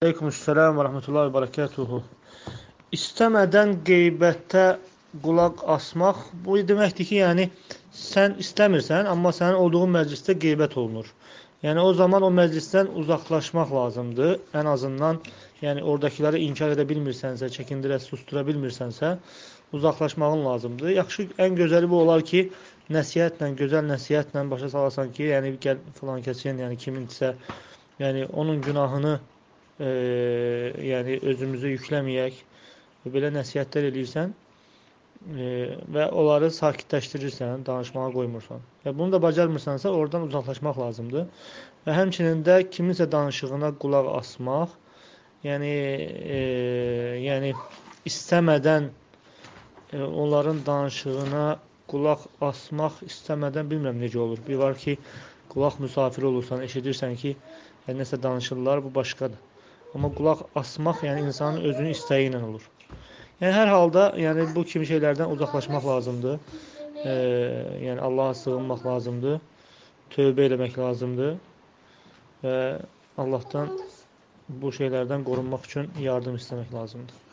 Aleykümselam və rəhmətullahi və bərəkətuhu. İstəmədən qeybətə qulaq asmaq, bu deməkdir ki, yəni sən istəmirsən, amma sənin olduğun məclisdə qeybət olunur. Yəni o zaman o məclisdən uzaqlaşmaq lazımdır. Ən azından, yəni oradakiləri inkar edə bilmirsənsə, çəkindirə, sustura bilmirsənsə, uzaqlaşmağın lazımdır. Yaxşı, ən gözəli bu olar ki, nəsihətlə, gözəl nəsihətlə başa salasan ki, yəni gəl filan kəsin, yəni kiminsə, yəni onun günahını yəni özümüzü yükləməyək, belə nəsihətlər eləyirsən və onları sakitləşdirirsən, danışmağa qoymursan. Və bunu da bacarmırsansa, oradan uzaqlaşmaq lazımdır. Və həmçinin də kiminsə danışığına qulaq asmaq, yəni istəmədən onların danışığına qulaq asmaq istəmədən bilmirəm necə olur. Bir var ki, qulaq müsafiri olursan, eşidirsən ki, nəsə danışırlar, bu başqadır. Amma qulaq asmaq, yəni insanın özünün istəyi ilə olur. Yəni hər halda, yəni bu kimi şeylərdən uzaqlaşmaq lazımdır. Yəni Allaha sığınmaq lazımdır. Tövbə eləmək lazımdır və Allahdan bu şeylərdən qorunmaq üçün yardım istəmək lazımdır.